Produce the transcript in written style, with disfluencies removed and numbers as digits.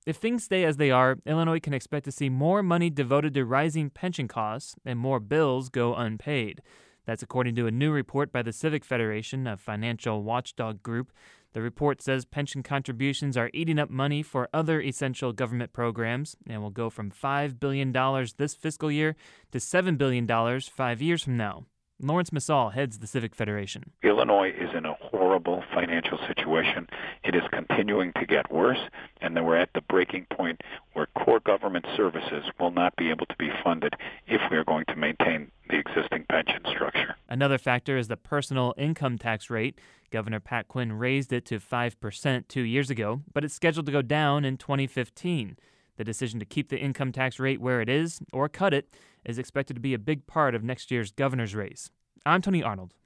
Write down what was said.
If things stay as they are, Illinois can expect to see more money devoted to rising pension costs and more bills go unpaid. That's according to a new report by the Civic Federation, a financial watchdog group. The report says pension contributions are eating up money for other essential government programs and will go from $5 billion this fiscal year to $7 billion 5 years from now. Lawrence Massall heads the Civic Federation. Illinois is in a horrible financial situation. It is continuing to get worse, and then we're at the breaking point where core government services will not be able to be funded if we are going to maintain the existing pension structure. Another factor is the personal income tax rate. Governor Pat Quinn raised it to 5% 2 years ago, but it's scheduled to go down in 2015. The decision to keep the income tax rate where it is or cut it is expected to be a big part of next year's governor's race. I'm Tony Arnold.